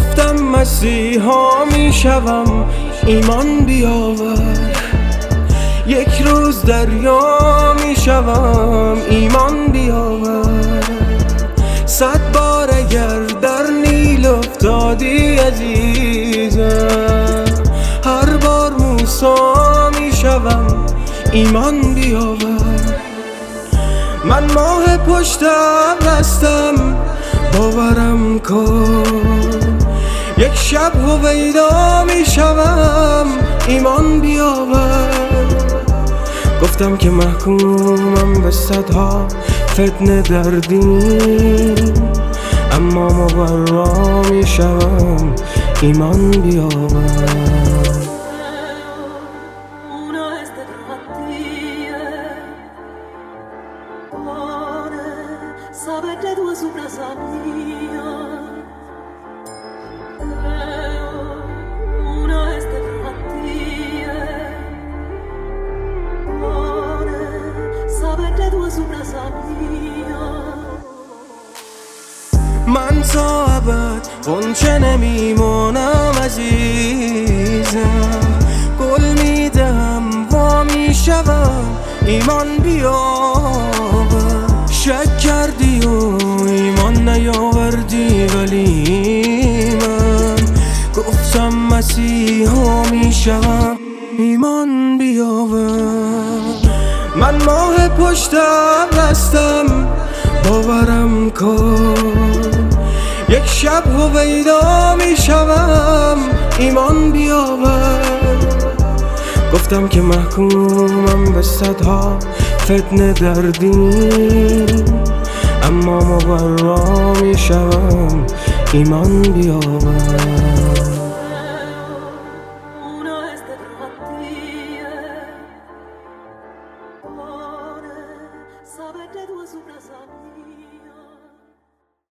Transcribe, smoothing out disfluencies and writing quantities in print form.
گفتم مسیحا میشوم ایمان بیاور، یک روز دریا میشوم ایمان بیاور. 100 بار اگر در نیل افتادی عزیزم، هر بار موسی میشوم ایمان بیاور. من ماه پشت ابر هستم باورم کن، یک شب هویدا میشوم ایمان بیاور. گفتم که محکومم به 100ها فتنه در دین، اما مبرا میشوم ایمان بیاور. Sapete due su casa mia, una este mattia, sapete due su casa mia. من تا ابد غنچه نمیمانم عزیزم، گل میدم وا میشوم ایمان بیاور. شک کردی و ایمان نیاوردی، ولی من گفتم مسیحا میشوم ایمان بیاور. من ماه پشت ابر هستم باورم کن، یک شب هویدا میشوم ایمان بیاور. گفتم که محکومم به 100ها فتنه در دین، اما مبرا میشوم ایمان بیاور. Sapete due su casa mia.